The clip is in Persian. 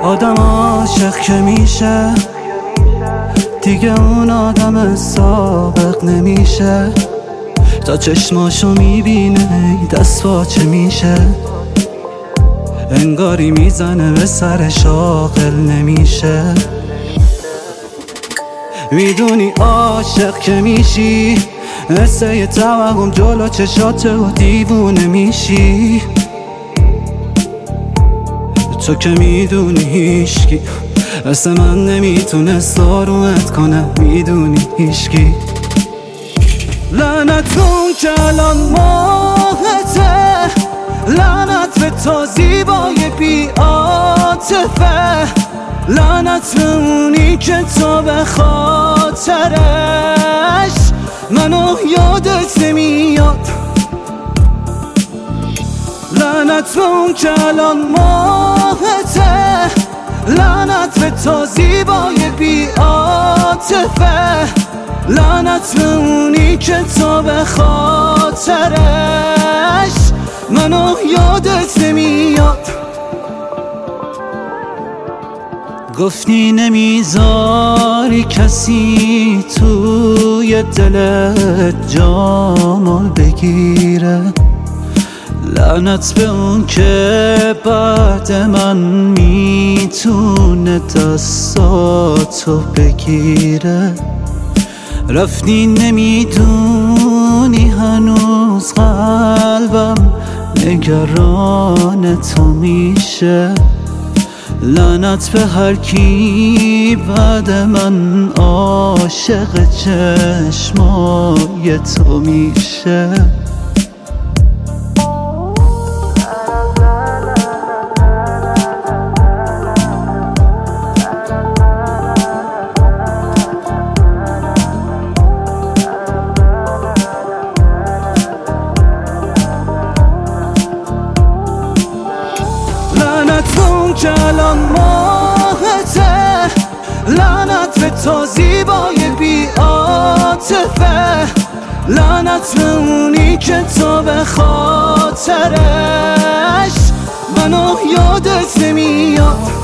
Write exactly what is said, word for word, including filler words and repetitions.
آدم عاشق که میشه دیگه اون آدم سابق نمیشه. تا چشماشو میبینه دست پاچه میشه، انگاری میزنه به سر شاغل نمیشه. میدونی عاشق که میشی مثل یه توهم جلو چشات و دیوونه میشی. تو که میدونی هیشکی مثل من نمیتونست آرومت کنه، میدونی هیشکی. لعنت اون که الان ماهته، لعنت به تو زیبای بی عاطفه، لعنت به اونی که تو به خاطرش منو یادت نمیاد. لعنت به اون که الان ماهته، لعنت به تو زیبای بی عاطفه، لعنت به اونی که تو به خاطرش منو یادت نمیاد. گفتی نمیذاری کسی توی دلت جامو بگیره، لعنت به اون که بعد من میتونه دستاتو بگیره. رفتی نمیدونی هنوز قلبم نگران تو میشه، لعنت به هر کی بعد من عاشق چشمای تو میشه. لعنت اون که الان ماهته، لعنت به تو زیبای بی عاطفه، لعنت به اونی که تو به خاطرش منو یادت نمیاد.